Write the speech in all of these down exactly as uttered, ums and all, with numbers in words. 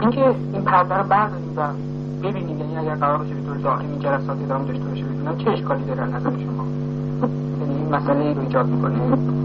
اینکه این پرده رو برداریم و ببینیم، یعنی اگر قرار باشه به طور دائمی این جلسات ادامه داشته باشه ببینن چه اشکالی داره از نظر شما؟ یعنی این مسئله ای رو ایجاد میکنه.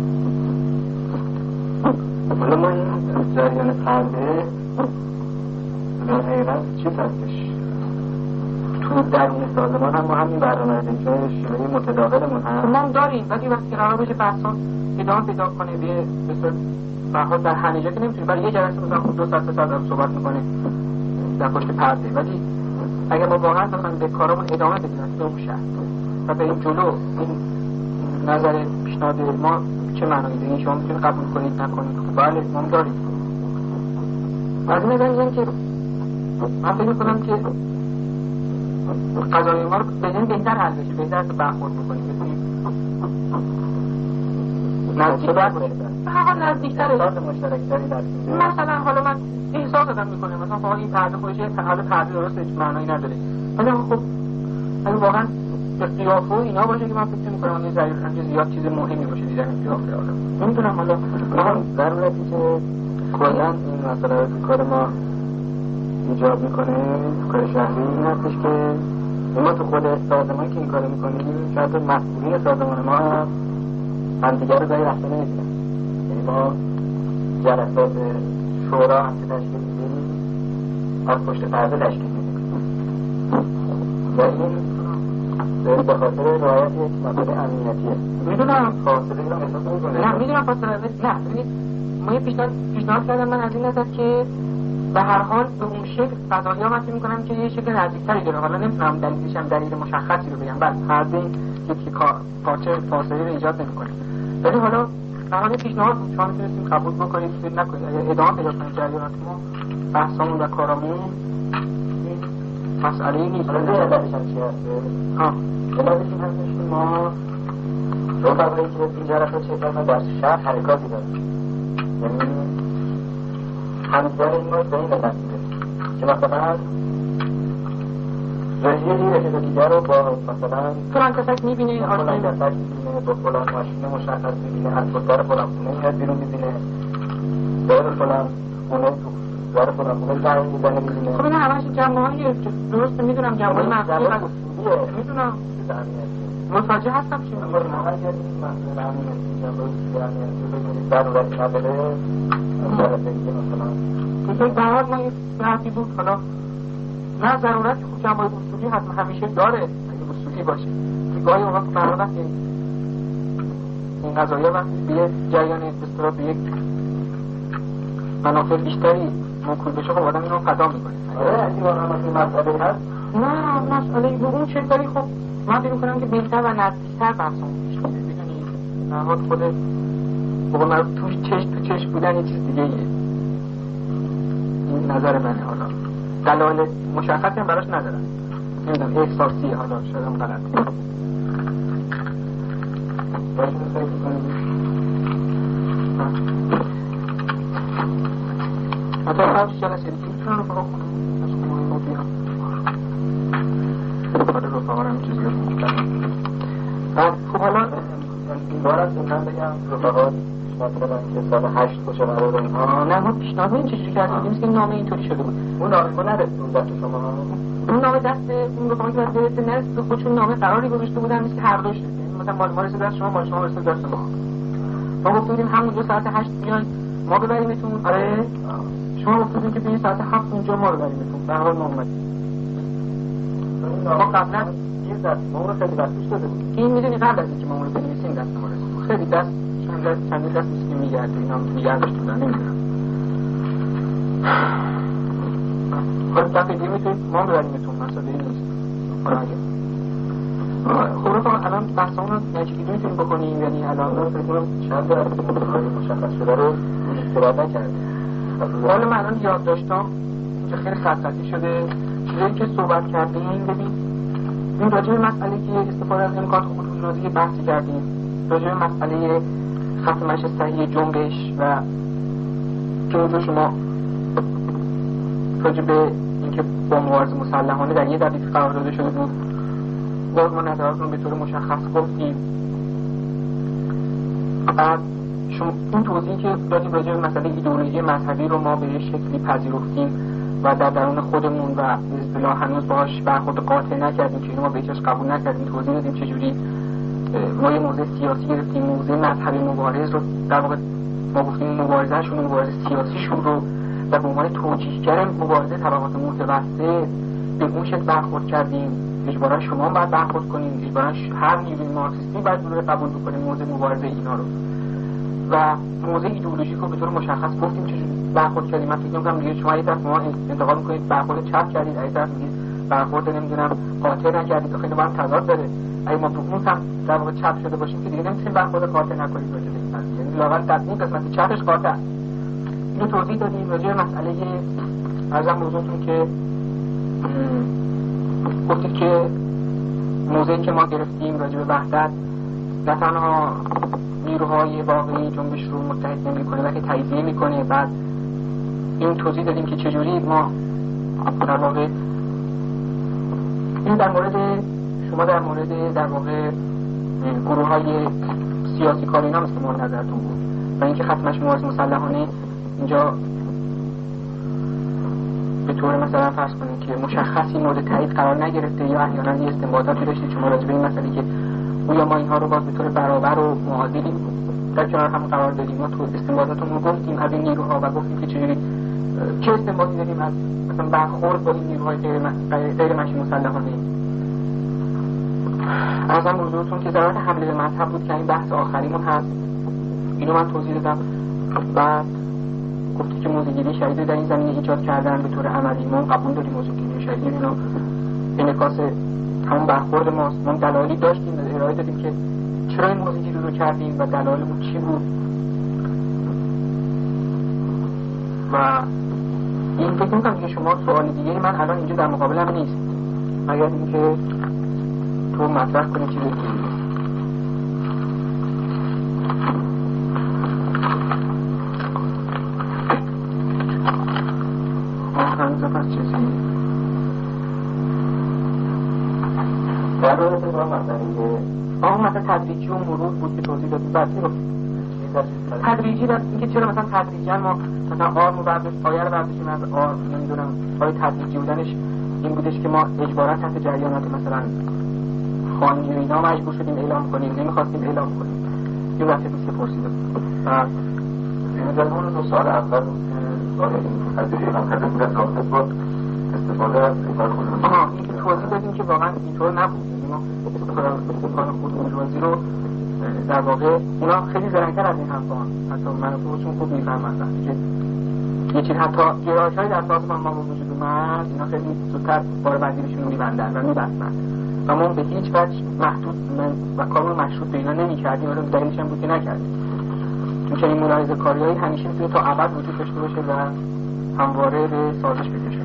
حالا ما این جریان پرده در حقیقت چی هستش؟ تو درون سازمان هم ما همین برنامه داریم که شیوه متداولمون هم ما هم داریم، ولی وقتی قرار باشه بحثا ادامه پیدا کنه به مثل فرهاد در همیشه که نمیتونی برای یه جلسه مثلا دو ساعت سه ساعت صحبت میکنه در پشت پرده، ولی اگر ما واقعا بخوایم به کارمون ادامه بدیم تو اون شهر و به این جلو این نظر پیشنهاد ما چه معنایی داره؟ شما میتونید قبول کنید نکنید. بله ما داریم. از این نظر میگم که من فکر میکنم که قضایی ما رو بهتر بهتر حل بشه، بهتر برخورد بکنیم، بتونیم نزدیکتر بشه. حالا نزدیکتر احساس مشترکتری داشته. مثلا حالا من احساس دادم میکنه مثلا خب این پرده خودش حالا پرده درست هیچ معنایی نداره، ولی خب اگه واقعا به قیافه و اینا باشه که من فکر میکنم این ضرورت زیاد چیز مهمی باشه دیدن قیافه. حالا نمیدونم، حالا ما ضرورتی که کلا این مسئله کار ما ایجاب میکنه کار شهری این هستش که ما تو خود سازمان که این کار میکنیم شاید مسئولین سازمان ما هم دیگر رو جایی رفته نمیدونم. یعنی ما جلسات شورا هم که تشکیل میدیم از پشت پرده تشکیل میدیم و این به خاطر رعایت یک مسئله امنیتیه. میدونم فاصله این رو احساس میکنه. نه میدونم فاصله نه ببینید ما یه پیشنهاد پیشنهاد کردم من از این نظر که به هر حال به اون شکل قضایا من فکر میکنم که یه شکل نزدیکتری داره. حالا نمیتونم دلیلش هم دلیل مشخصی رو بگم، بله هر دین یکی پارچه فاصله رو ایجاد نمیکنه، ولی حالا در حال پیشنهاد شما میتونستیم قبول بکنید فکر نکنید اگر ادامه پیدا کنید جریانات ما بحثامون و کارامون مسئله نیست. حالا علتش هم چی هسته؟ ها علتش این هستش که ما رفقایی که این جلسات شرکت در شهر حرکاتی داریم، یعنی همدیگر این ما به این علت میده که مثلا رژیه یه دیگر رو با مثلا فلان کسک میبینه فلان کسک میبینه با فلان ماشین مشخص میبینه از خوددار فلان خونه میاد بیرون میبینه دار فلان خونه تو دار فلان خونه جمعه میزنه میبینه. خب این همهش جمعهایی درست میدونم جمعهایی مخصوصی هست میدونم متوجه هستم چی میگم. اگر این مسئله امنیتی جمعه امنیتی رو بگیرید ضرورتی نداره جلسه دیگه مثلا مثلا در حال ما یه حرفی بود حالا نه ضرورت خوب جمعه اصولی حتما همیشه داره اگه اصولی باشه که گاهی اوقات قرار است این قضایا وقتی به یک جریان استرا به یک منافع بیشتری موکول بشه خب آدم اینو فدا میکنه. اگه واقعا این مسئله هست نه مسئله به اون چیزی خب من فکر می‌کنم که بهتر و نزدیک‌تر بحثمون پیش میره. می‌دونی در حال خود بابا من توش چش تو چش بودن یه چیز دیگه ایه. این نظر منه. حالا دلایل مشخصی هم براش ندارم، نمیدونم احساسیه، حالا شاید هم غلط باشه. فکر می‌کنم حتی قبل جلسه دیگه میتونم رو فرا کنم از خونه ما بیام حالا رو فرا هم چیزی رو میکنم. خب حالا این بار از من بگم رفقات پیشنهاد دادن که سال هشت باشه قرار اینها. نه ما پیشنهاد این چجوری کردیم دیمیز که نامه اینطوری شده بود. اون نامه ما نرسید دست شما؟ اون نامه دست اون رفقات که دست نرسید خودشون نامه قراری گذاشته بودن نیست که هر دوش مثلا مال ما رسید دست شما مال شما رسید دست ما. ما گفته بودیم همون دو ساعت هشت بیان ما ببریمتون. آره شما گفته بودیم که بیاین ساعت هفت اونجا ما رو ببریمتون. به هر حال ما اومدیم. ما قبلا یه دست ما رو خیلی دستش داده بود. این میدونی قبل از اینکه ما اون رو بنویسیم دست ما رسید خیلی دست چند دست چند دست میشه که میگرده اینا میگردش بودن نمیدونم. خب دفعه دیگه میتونید ما ببریمتون مسئله نیست. حالا اگه خب رفا الان بحثمون رو نجیبی میتونیم بکنیم یعنی الان رو فکرم چند در از این مشخص شده رو صورت نکرده. حالا من الان یاد داشتم که خیلی خطی شده چیزایی که صحبت کردیم. ببین این راجع به مسئله که استفاده از امکانات خودروزی بحثی کردیم، راجع به مسئله خط مشی صحیح جنبش و که اونجا شما راجع به اینکه با مبارزه مسلحانه در یه دقیقه قرار داده شده بود باز ما نظرات رو به طور مشخص گفتیم. بعد شما اون توضیحی که دادیم راجع به مسئله ایدئولوژی مذهبی رو ما به شکلی پذیرفتیم و و در درون خودمون و اصطلاح هنوز باهاش برخورد قاطع نکردیم که اینو ما به هیچ قبول نکردیم، توضیح دادیم چجوری ما یه موضع سیاسی گرفتیم، موضع مذهبی مبارز رو در واقع ما گفتیم مبارزه‌شون مبارزه سیاسیشون رو و به عنوان توجیهگر مبارزه طبقات متوسط به اون شکل برخورد کردیم. اجبارا شما باید برخورد کنیم، اجبارا هر نیروی مارکسیستی باید رو قبول بکنیم موضع مبارزه اینا رو و موضع ایدئولوژیک رو به طور مشخص گفتیم چجوری برخورد کردیم. من فکر می‌کنم دیگه شما یه طرف ما انتقاد می‌کنید برخورد چپ کردید، یه طرف میگید برخورد نمیدونم قاطع نکردید، خیلی با هم تضاد داره. اگه ما تو اون هم در واقع چپ شده باشیم که دیگه نمی‌تونیم برخورد قاطع نکنیم راجع به این قضیه، یعنی لااقل در اون قسمت چپش قاطع. اینو توضیح دادیم. راجع به مسئله ارزم موضوعتون که گفتید که موضعی که ما گرفتیم راجع به وحدت نه تنها نیروهای واقعی جنبش رو متحد نمی‌کنه بلکه تجزیه می‌کنه. بعد این توضیح دادیم که چجوری ما در واقع این در مورد شما در مورد در واقع گروه‌های سیاسی کارینا مثل مورد نظرتون بود و اینکه ختمش مبارزه مسلحانه اینجا به طور مثلا فرض کنید که مشخصی مورد تایید قرار نگرفته یا احیانا یه استنباطاتی داشتید شما راجع به این مسئله که گویا ما اینها رو باز به طور برابر و معادلی در کنار هم قرار دادیم. ما تو استنباطاتمون رو گفتیم از این نیروها و گفتیم که چجوری چه استنباطی داریم از مثلا برخورد با این نیروهای غیر غیر مشی مسلحانه. ارزم به حضورتون که ضرورت حمله به مذهب بود که این بحث آخریمون هست، اینو من توضیح دادم. بعد گفتی که موزگیری شهید در این زمینه ایجاد کردن به طور عملی، ما قبول داریم موزگیری شهید اینو انعکاس همون برخورد ماست. ما دلایلی داشتیم و ارائه دادیم که چرا این موزگیری رو کردیم و دلایلمون چی بود و این فکر میکنم که شما سوال دیگه من الان اینجا در مقابلم نیست مگر اینکه تو مطرح کنی چیز دیگه. پس چیزی در رابطه با مسئله آن مثلا تدریجی و مرور بود که توضیح دادیم. بعد تدریجی در اینکه چرا مثلا تدریجا ما مثلا آر رو برداشت آیه رو برداشتیم از آر نمیدونم آیه تدریجی بودنش این بودش که ما اجبارا تحت جریانات مثلا خانی و اینا مجبور شدیم اعلام کنیم، نمیخواستیم اعلام کنیم. این وقتی که پرسیده بعد در مورد دو سال اول سال این تدریجی هم کردن بودن رابطه با استفاده از امکان خودمون. آها این که توضیح دادیم که واقعا اینطور نبود. یعنی ما امکان خودمون روزی رو در واقع اونا خیلی زرنگ‌تر از این حرفان حتی من خودشون خوب میفهمن که یه چیز حتی گرایش‌های در سازمان ما وجود اومد اینا خیلی زودتر بار بدیلشون رو می‌بندن و می‌بستن و ما به هیچ وجه محدود و کارمون مشروط به اینا نمی‌کردیم. ولی دلیلش هم بود که نکردیم. چون که این ملاحظه کاری‌های همیشه می‌تونه تا ابد وجود داشته باشه و همواره به سازش بکشه.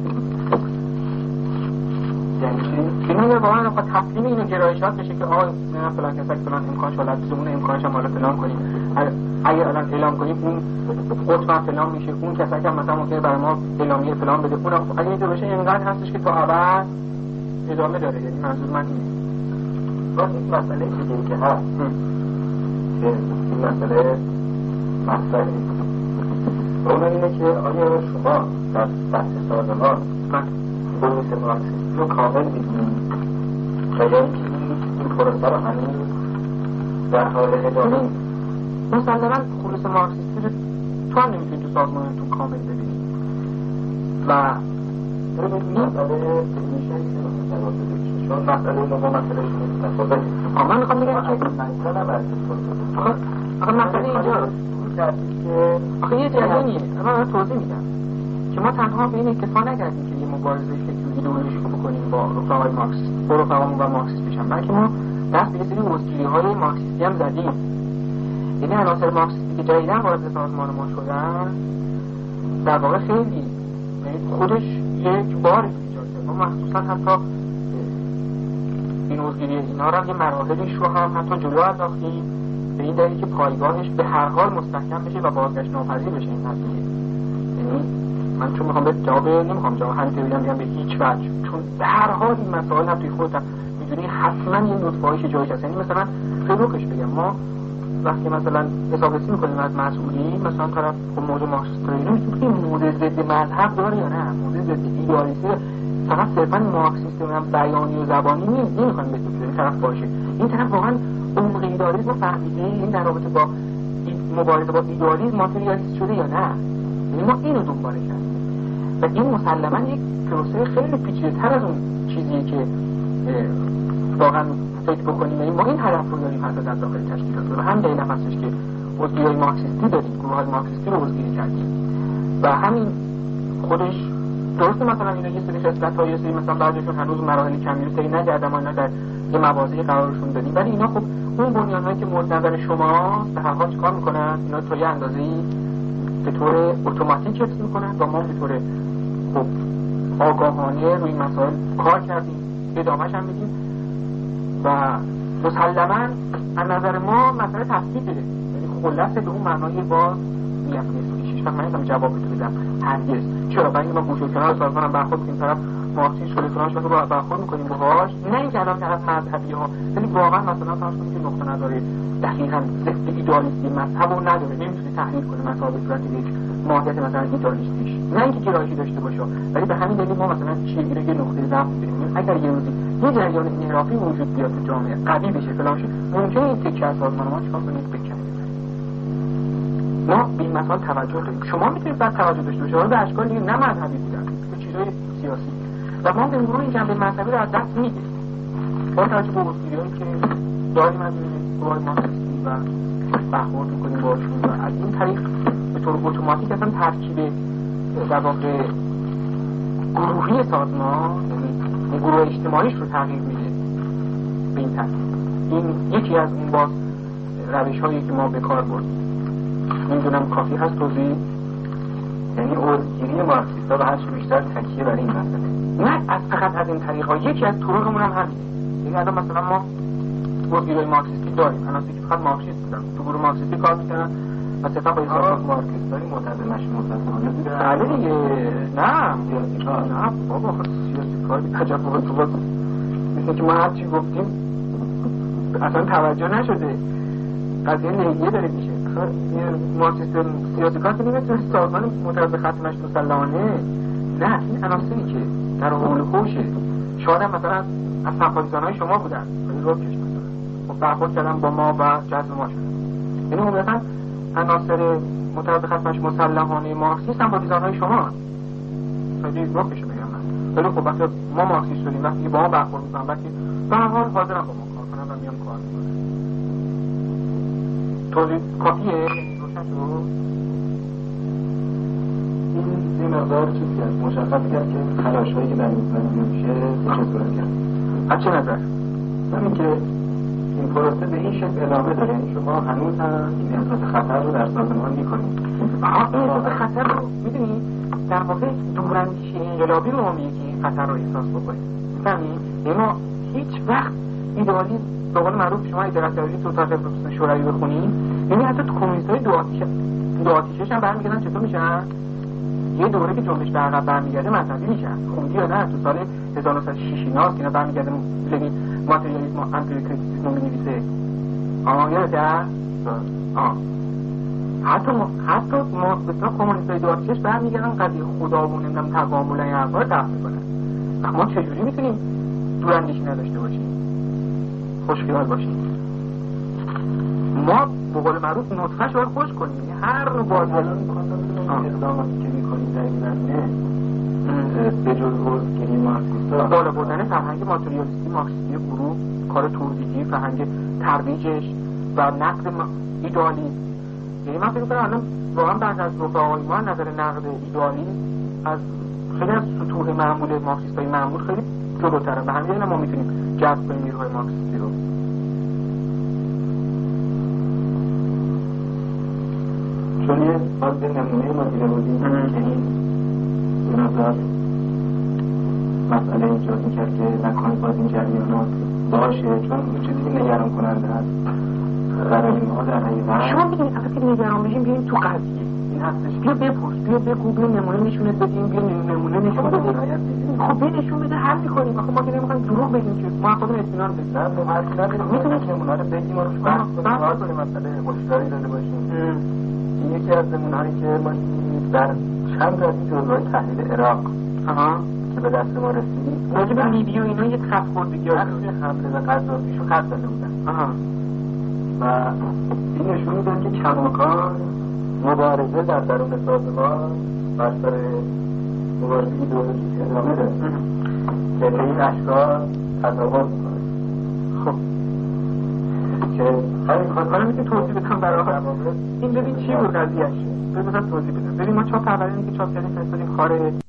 یعنی چی؟ اینو واقعا با تسلیم این گرایشات بشه که آه نه فلان کسا فلان امکانش حالت بدون امکانش هم حالا فلان کنیم. اگه الان اعلام کنیم اون قطعا فلان میشه، اون کسایی که مثلا ممکنه برای ما اعلامیه فلان بده اون اگه اینطور بشه اینقدر هستش که تا ابد ادامه داره. یعنی منظور من اینه. باز این مسئله دیگه که هست که این مسئله مسئله اون اینه که آیا شما در بحث سازمان خلوص مارکسیستی رو کامل میدونید و یا اینکه این پروسه رو هنوز در حال ادامه مسلما خلوص مارکسیستی رو تو هم نمیتونید تو سازمانتون کامل ببینید و ببینید مسئله میشه چون مسئله ما با مسئله شما متفاوته. من میخوام بگم که آخه مسئله اینجا آخه یه جریانیه. من توضیح میدم که ما تنها به این اکتفا نکردیم که یه مبارزه فکری ایدئولوژیک رو بکنیم با رفقای مارکسیست با رفقامون و مارکسیست بشن، بلکه ما دست به یه سری وسیله‌های مارکسیستی هم زدیم. یعنی عناصر مارکسیستی که جدیداً وارد سازمان ما شدن در واقع خیلی خودش یک بار ایجاد کرد. ما مخصوصا حتی این وسیله اینا رو یه مراحلش رو هم حتی جلو انداختیم به این دلیل که پایگاهش به هر حال مستحکم بشه و بازگشت ناپذیر بشه این قضیه. یعنی من چون میخوام به جواب نمیخوام جواب همین بگم میگم به هیچ وجه، چون به هر حال این مسائل هم توی خودت میدونی حتما یه نطفه‌ایش جایش هست. یعنی مثلا خیلی روکش بگم ما وقتی مثلا حسابرسی میکنیم از مسئولی، مثلا طرف خب موضوع مارکسیستی رو میتونه این موضوع ضد مذهب داره یا نه، موضوع ضد ایدئالیسم فقط صرفا مارکسیستی و بیانی و زبانی نیست، نمیخوام بگم این طرف باشه. این طرف واقعا عمق ایدئالیسم فهمیده، این در رابطه با مبارزه با ایدئالیسم ماتریالیست شده یا نه. یعنی ما اینو دنبال کردیم و این مسلما یک پروسه خیلی پیچیده‌تر از اون چیزیه که واقعا فکر بکنیم. این ما این هدف رو داریم حتی در داخل تشکیلات و هم دلیل هستش که عضویای مارکسیستی داریم، گروه‌های مارکسیستی رو عضویی کردیم و همین خودش درسته. مثلا اینا یه سری خصلت‌ها یه سری مثلا بعضیشون هنوز مراحل کمی رو طی نکردن، ما اینا در یه مواضعی قرارشون دادیم، ولی اینا خب اون بنیان‌هایی که مورد نظر شما به هر حال چیکار می‌کنن؟ اینا تا یه اندازه‌ای به طور اتوماتیک حفظ می‌کنن و ما به طور خب آگاهانه روی مسائل کار کردیم، ادامه‌ش هم میدیم و مسلماً از نظر ما مسئله تفکیکه، یعنی خلاصه به اون معنای باز نیست. شش وقت من نمی‌تونم جواب بدم هرگز. چرا؟ برای اینکه ما گوشه کنار سازمان برخورد کنیم، طرف مارکسیست شده فلانش رو برخورد می‌کنیم باهاش، نه اینکه الان طرف مذهبی ها، ولی واقعا مثلا فرض کنید که نقطه نظر دقیقاً ضد ایدئالیستی مذهب رو نداره، نمی‌تونه تحلیل کنه مذهب به صورت یک ماهیت مثلا ایدئالیستیش، نه اینکه گرایشی داشته باشه، ولی به همین دلیل ما مثلا چیزی رو یه نقطه ضعف می‌بینیم. اگر یه روزی یه جریان انحرافی وجود بیاد تو جامعه، قوی بشه فلان شه، ممکنه این تکه از سازمان ما چیکار کنه بکنه. ما به این مسائل توجه داریم. شما میتونید بعد توجه داشته باشید به اشکال دیگه نه مذهبی بودن، به چیزهای سیاسی و ما به مرور این جنبه مذهبی رو از دست میدیم با توجه به اصولیایی که داریم از گروه‌های مارکسیستی و برخورد می‌کنیم باشون و از این طریق به طور اتوماتیک اصلا ترکیب در واقع گروهی سازمان، یعنی گروه اجتماعیش رو تغییر میده به این ترتیب. این یکی از اون باز روش‌هایی که ما به کار بردیم. نمیدونم کافی هست توضیح؟ یعنی عضوگیری مارکسیست‌ها به هر چه بیشتر تکیه بر این مسئله، نه از فقط از این طریق‌ها، یکی از طرقمون هم همینه. یعنی الان مثلا ما عضوگیری مارکسیستی داریم، الان که فقط مارکسیست بودن تو گروه مارکسیستی کار می‌کنن و صرفا با حساب مارکسیست‌های معتدلش متأسفانه بودن. بله دیگه، نه سیاسی کار، نه بابا سیاسی کار عجب بابا تو باز مثل که ما هر چی گفتیم اصلا توجه نشده، قضیه نهیه داره میشه. مارکسیست سیاسی کار که نمیتونه سازمان معترض به خط مشروط مسلحانه، نه این عناصری که در حول خوشه شاید هم مثلا از سمپاتیزان‌های شما بودن ولی رو کش مثلا برخورد کردن با ما و جذب ما شدن، یعنی عموما عناصر معترض به خط مشروط مسلحانه مارکسیست سمپاتیزان‌های شما خیلی رو کش میگم من، ولی خب وقتی ما مارکسیست شدیم وقتی با ما برخورد می‌کنن وقتی به هر حال حاضرن با ما کار کنن و میان کار می‌کنن. توضیح کافیه؟ روشن شد؟ این یه مقدار چیزی هست مشخص کرد که تلاش‌هایی که در این زمینه میشه چه صورت کرد. از چه نظر؟ همین که این پروسه به این شکل ادامه داره، یعنی شما هنوز هم این احساس خطر رو در سازمان می‌کنید. آها این احساس خطر رو می‌دونی در واقع دوراندیشی انقلابی رو ما میگه که این خطر رو احساس بکنید. می‌فهمی؟ یعنی ما هیچ وقت ایدئالیسم به قول معروف شما ایدئالیسم تو تاریخ شوروی بخونید، یعنی حتی تو کمونیست‌های دو آتیش دو آتیشش هم برمیگردن چطور میشن؟ یه دوره که جنبش به عقب برمیگرده مذهبی میشن. خوندی یا نه تو سال هزار و نهصد و شش اینا که اینا برمیگرده لنین ماتریالیسم و امپریکالیسم می‌نویسه. آها یادته؟ آه حتی ما حتی ما مثلا کمونیست‌های دو آتیشش برمیگردن قضیه خدا و نمیدونم تکامل این حرفا رو دفع می‌کنن. ما چجوری میتونیم دوراندیشی نداشته باشیم؟ خوشخیال باشیم. ما به قول معروف نطفه شو خوش کنیم، یعنی هر نوع بازی اقداماتی که میکنیم در این زمینه به جز عضوگیری مارکسیست‌ها بالا بردن فرهنگ ماتریالیستی مارکسیستی گروه، کار توزیعی، فرهنگ ترویجش و نقد ایدئالیسم. یعنی من فکر می‌کنم الان واقعا بعضی از رفقای ما نظر نقد ایدئالیسم از خیلی از سطوح معمول مارکسیست‌های معمول خیلی جلوتره. به همین دلیل ما میتونیم جذب کنیم نیروهای مارکسیستی رو. چون یه باز به نمونه ما دیده بودیم که این به نظر مسئله ایجاد میکرد که نکنید باز این جریانات باشه، چون چیزی که نگران کننده هست برای ما در حقیقت. شما بگید اصلا که نگران بشیم بیاییم تو قضیه این هستش، بیا بپرس، بیا بگو، بیا نمونه نشونت بدیم، بیا نمونه شما خب به نشون بده حل می‌کنیم. آخه ما که نمی‌خوایم دروغ بگیم که ما خودمون اطمینان بدیم. نه ما هر چیزی می‌تونیم که اونا رو بگیم و روش بحث کنیم. ما کنیم مثلا هشداری داده باشیم. این یکی از نمونه‌هایی که ما در چند تا از جزوهای تحلیل عراق آها که به دست ما رسید راجع به لیبی و اینا یه خط خوردگی هست حمله و قذافیشو خط داده بودن. آها و این نشون میده که کماکان مبارزه در درون سازمان بر سر مبارزه ایدئولوژیک ادامه داره که به این اشکال تظاهر میکنه. خب که همین حالا میتونی توضیح بدم برای این ببین چی بود قضیهش؟ ببین مثلا توضیح بدم. ببین ما چاپ اولینی که چاپ کردیم فرستادیم خارج